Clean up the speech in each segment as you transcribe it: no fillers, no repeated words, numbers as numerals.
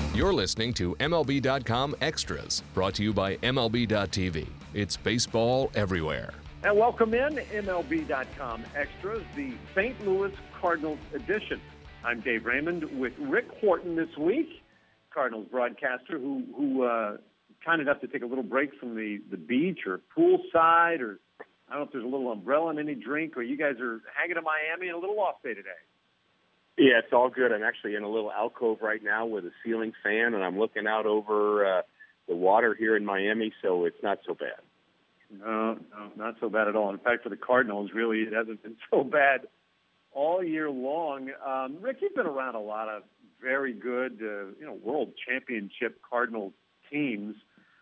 You're listening to MLB.com Extras, brought to you by MLB.tv. It's baseball everywhere. And welcome in MLB.com Extras, the St. Louis Cardinals edition. I'm Dave Raymond with Rick Horton this week, Cardinals broadcaster who kind enough to take a little break from the beach or poolside, or I don't know if there's a little umbrella in any drink, or you guys are hanging in Miami and a little off day today. Yeah, it's all good. I'm actually in a little alcove right now with a ceiling fan, and I'm looking out over the water here in Miami, so it's not so bad. No, not so bad at all. In fact, for the Cardinals, really, it hasn't been so bad all year long. Rick, you've been around a lot of very good, world championship Cardinal teams.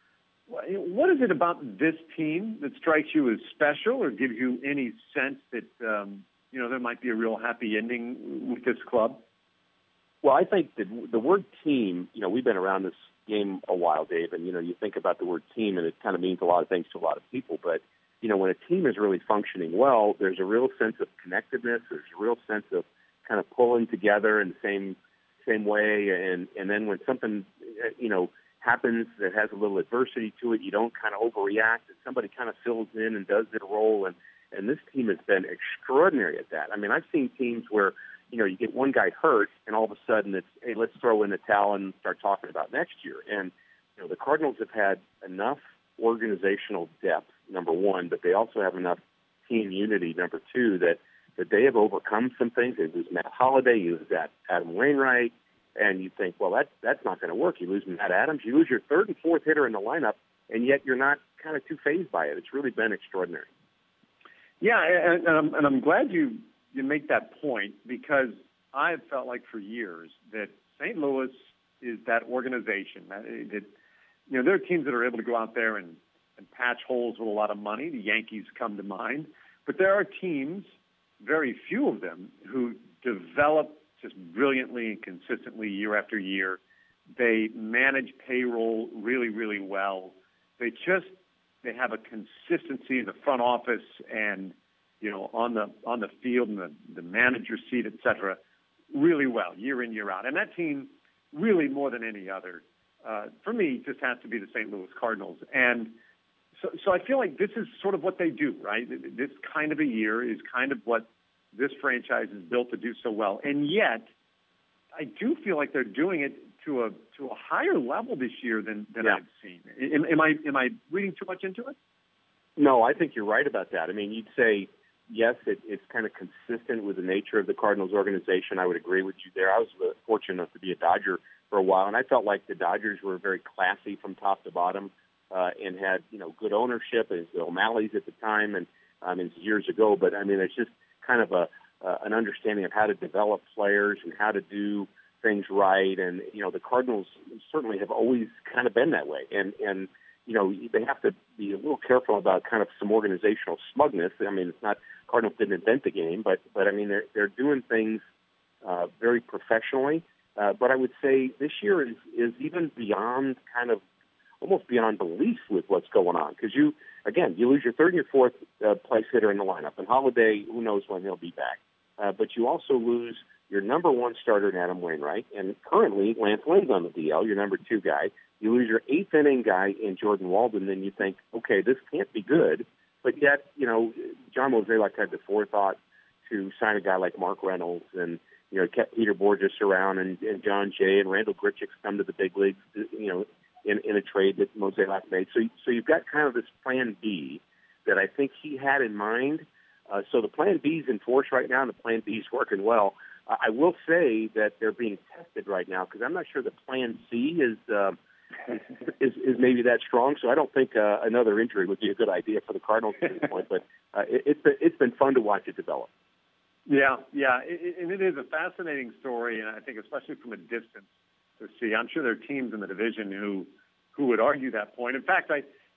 What is it about this team that strikes you as special, or gives you any sense that there might be a real happy ending with this club? Well, I think the word team, we've been around this game a while, Dave, and, you think about the word team, and it kind of means a lot of things to a lot of people. But, when a team is really functioning well, there's a real sense of connectedness. There's a real sense of kind of pulling together in the same way. And then when something, happens that has a little adversity to it, you don't kind of overreact, and somebody kind of fills in and does their role. And this team has been extraordinary at that. I mean, I've seen teams where, you get one guy hurt, and all of a sudden it's, hey, let's throw in the towel and start talking about next year. And, the Cardinals have had enough organizational depth, number one, but they also have enough team unity, number two, that they have overcome some things. They lose Matt Holliday, you lose that Adam Wainwright, and you think, well, that's not going to work. You lose Matt Adams, you lose your third and fourth hitter in the lineup, and yet you're not kind of too fazed by it. It's really been extraordinary. Yeah, and I'm glad you make that point, because I've felt like for years that St. Louis is that organization. That there are teams that are able to go out there and patch holes with a lot of money. The Yankees come to mind. But there are teams, very few of them, who develop just brilliantly and consistently year after year. They manage payroll really, really well. They have a consistency in the front office and on the field and the manager's seat, et cetera, really well, year in, year out. And that team, really more than any other, for me, just has to be the St. Louis Cardinals. And so I feel like this is sort of what they do, right? This kind of a year is kind of what this franchise is built to do so well. And yet, I do feel like they're doing it to a higher level this year than I've seen. Am I reading too much into it? No, I think you're right about that. I mean, you'd say, yes, it's kind of consistent with the nature of the Cardinals organization. I would agree with you there. I was fortunate enough to be a Dodger for a while, and I felt like the Dodgers were very classy from top to bottom and had, good ownership, as the O'Malley's at the time, and it's years ago. But, I mean, it's just kind of an understanding of how to develop players and how to do things right. And, the Cardinals certainly have always kind of been that way. And they have to be a little careful about kind of some organizational smugness. I mean, it's not, Cardinals didn't invent the game, but I mean, they're doing things very professionally. But I would say this year is even beyond almost beyond belief with what's going on. Because you lose your third and your fourth place hitter in the lineup. And Holliday, who knows when he'll be back. But you also lose your number one starter in Adam Wainwright. And currently, Lance Lynn's on the DL, your number two guy. You lose your eighth inning guy in Jordan Walden, then you think, okay, this can't be good. But yet, John Mozeliak had the forethought to sign a guy like Mark Reynolds, and kept Peter Borges around, and John Jay and Randall Grichuk's come to the big leagues, in a trade that Mozeliak made. So you've got kind of this plan B that I think he had in mind. So the plan B is in force right now, and the plan B is working well. I will say that they're being tested right now, because I'm not sure the plan C is maybe that strong. So I don't think another injury would be a good idea for the Cardinals at this point. But it's been fun to watch it develop. Yeah, and it is a fascinating story, and I think especially from a distance to see. I'm sure there are teams in the division who would argue that point. In fact,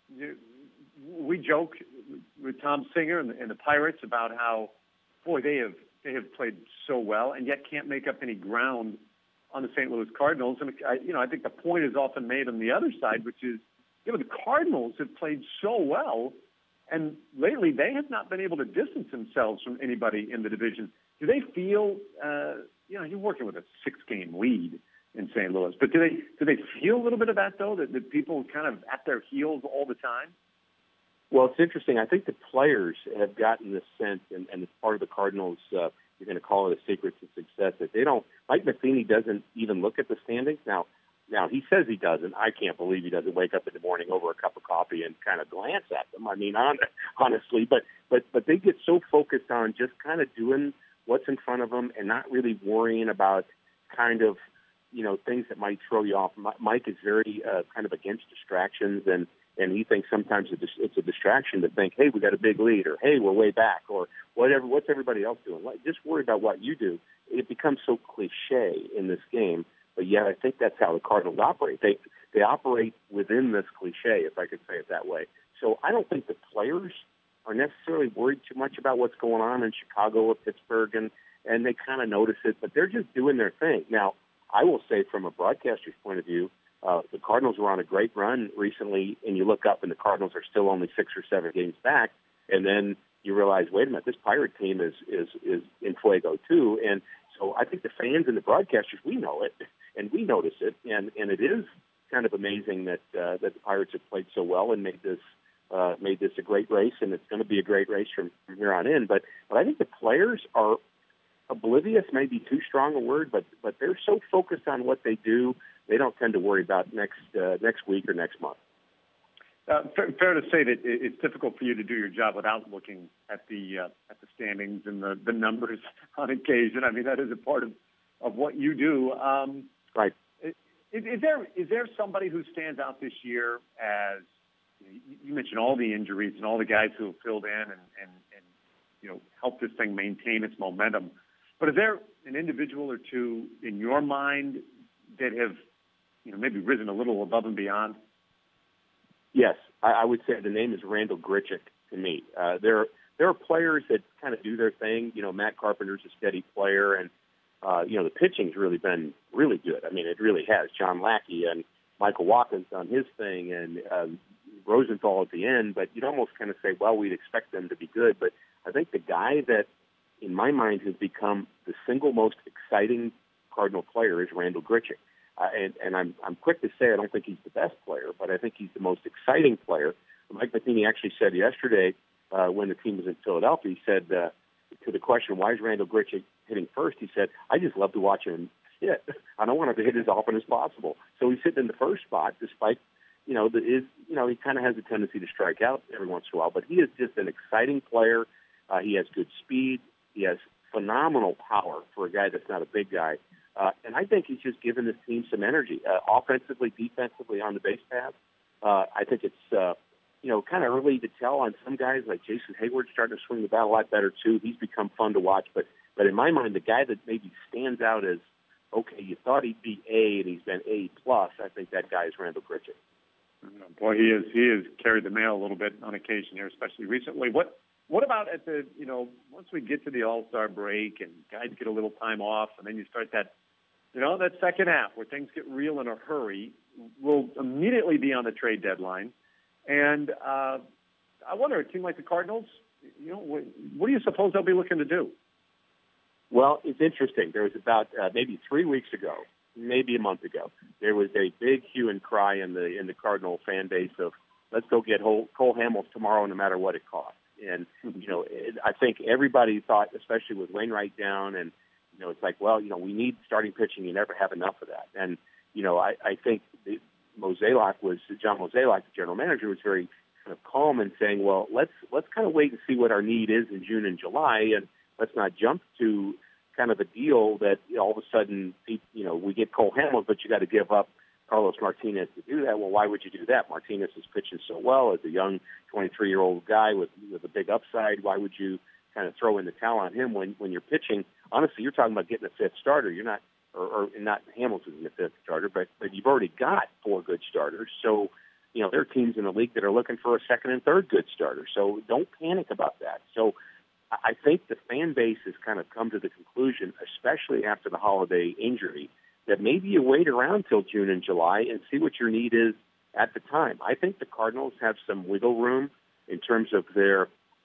we joke with Tom Singer and the Pirates about how, boy, they have played so well and yet can't make up any ground on the St. Louis Cardinals. And I think the point is often made on the other side, which is, the Cardinals have played so well, and lately they have not been able to distance themselves from anybody in the division. Do they feel, you're working with a 6-game lead in St. Louis. But do they feel a little bit of that, though, that people kind of at their heels all the time? Well, it's interesting. I think the players have gotten this sense, and it's part of the Cardinals, you're going to call it a secret to success, that they don't, Mike Matheny doesn't even look at the standings. Now he says he doesn't. I can't believe he doesn't wake up in the morning over a cup of coffee and kind of glance at them. I mean, honestly, but they get so focused on just kind of doing what's in front of them and not really worrying about kind of, things that might throw you off. Mike is very kind of against distractions, and he thinks sometimes it's a distraction to think, hey, we got a big lead, or hey, we're way back, or whatever. What's everybody else doing? Just worry about what you do. It becomes so cliche in this game, but yet I think that's how the Cardinals operate. They operate within this cliche, if I could say it that way. So I don't think the players are necessarily worried too much about what's going on in Chicago or Pittsburgh, and they kind of notice it, but they're just doing their thing. Now, I will say from a broadcaster's point of view, the Cardinals were on a great run recently, and you look up and the Cardinals are still only 6 or 7 games back, and then you realize, wait a minute, this Pirate team is in fuego too. And so I think the fans and the broadcasters, we know it, and we notice it, and it is kind of amazing that the Pirates have played so well and made this a great race, and it's going to be a great race from here on in. But I think the players are oblivious, maybe too strong a word, but they're so focused on what they do, they don't tend to worry about next week or next month. Fair to say that it's difficult for you to do your job without looking at the standings and the numbers on occasion. I mean, that is a part of what you do. Right. Is there somebody who stands out this year as you mentioned all the injuries and all the guys who have filled in and helped this thing maintain its momentum? But is there an individual or two in your mind that have maybe risen a little above and beyond? Yes, I would say the name is Randal Grichuk to me. There are players that kind of do their thing. Matt Carpenter's a steady player, and the pitching's really been really good. I mean, it really has. John Lackey and Michael Watkins done his thing, and Rosenthal at the end. But you'd almost kind of say, well, we'd expect them to be good. But I think the guy that, in my mind, has become the single most exciting Cardinal player is Randal Grichuk. And I'm quick to say I don't think he's the best player, but I think he's the most exciting player. Mike Matheny actually said yesterday when the team was in Philadelphia, he said to the question, why is Randal Grichuk hitting first? He said, I just love to watch him hit. I don't want him to hit as often as possible. So he's sitting in the first spot, despite, he kind of has a tendency to strike out every once in a while, but he is just an exciting player. He has good speed. He has phenomenal power for a guy that's not a big guy. And I think he's just given this team some energy, offensively, defensively, on the base path. I think it's, kind of early to tell on some guys like Jason Hayward starting to swing the bat a lot better, too. He's become fun to watch. But in my mind, the guy that maybe stands out as, okay, you thought he'd be A and he's been A+, I think that guy is Randal Grichuk. Boy, he has carried the mail a little bit on occasion here, especially recently. What about at the, once we get to the All-Star break and guys get a little time off and then you start that, that second half where things get real in a hurry, we'll immediately be on the trade deadline. And I wonder, a team like the Cardinals, what do you suppose they'll be looking to do? Well, it's interesting. There was about maybe 3 weeks ago, maybe a month ago, there was a big hue and cry in the Cardinal fan base of, let's go get Cole Hamels tomorrow no matter what it costs. And, I think everybody thought, especially with Wainwright down, and, it's like, well, we need starting pitching. You never have enough of that. And, I think John Mozeliak, the general manager, was very kind of calm in saying, well, let's kind of wait and see what our need is in June and July, and let's not jump to kind of a deal that all of a sudden, we get Cole Hamels, but you got to give up Carlos Martinez to do that. Well, why would you do that? Martinez is pitching so well as a young 23-year-old guy with a big upside. Why would you kind of throw in the towel on him when you're pitching? Honestly, you're talking about getting a fifth starter. You're not, or not Hamilton in the fifth starter, but you've already got 4 good starters. So, there are teams in the league that are looking for a second and third good starter. So don't panic about that. So I think the fan base has kind of come to the conclusion, especially after the holiday injury, that maybe you wait around till June and July and see what your need is at the time. I think the Cardinals have some wiggle room in terms of their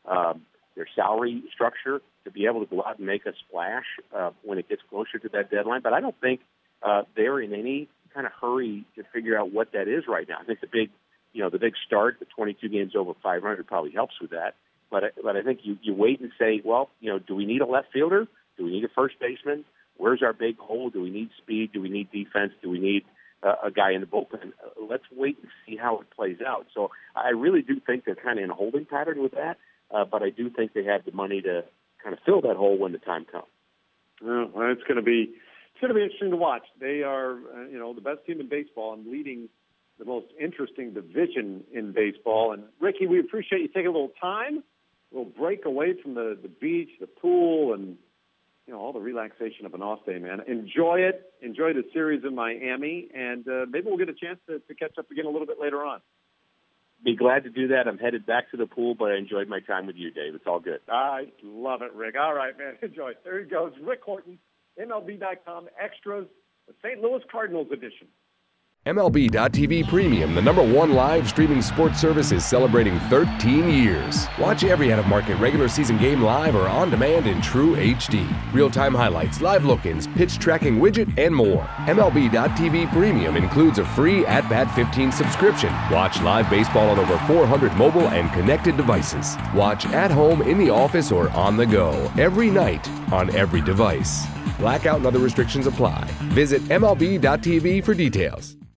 salary structure to be able to go out and make a splash when it gets closer to that deadline. But I don't think they're in any kind of hurry to figure out what that is right now. I think the big start, the 22 games over 500 probably helps with that. But I think you wait and say, well, do we need a left fielder? Do we need a first baseman? Where's our big hole? Do we need speed? Do we need defense? Do we need a guy in the bullpen? Let's wait and see how it plays out. So I really do think they're kind of in a holding pattern with that, but I do think they have the money to kind of fill that hole when the time comes. Well, it's going to be interesting to watch. They are, the best team in baseball and leading the most interesting division in baseball. And Ricky, we appreciate you taking a little time, a little break away from the beach, the pool, and all the relaxation of an off day, man. Enjoy it. Enjoy the series in Miami, and maybe we'll get a chance to catch up again a little bit later on. Be glad to do that. I'm headed back to the pool, but I enjoyed my time with you, Dave. It's all good. I love it, Rick. All right, man. Enjoy. There he goes. Rick Horton, MLB.com Extras, the St. Louis Cardinals edition. MLB.tv Premium, the #1 live streaming sports service, is celebrating 13 years. Watch every out-of-market regular season game live or on demand in true HD. Real-time highlights, live look-ins, pitch tracking widget, and more. MLB.tv Premium includes a free At-Bat 15 subscription. Watch live baseball on over 400 mobile and connected devices. Watch at home, in the office, or on the go every night on every device. Blackout and other restrictions apply. Visit MLB.tv for details.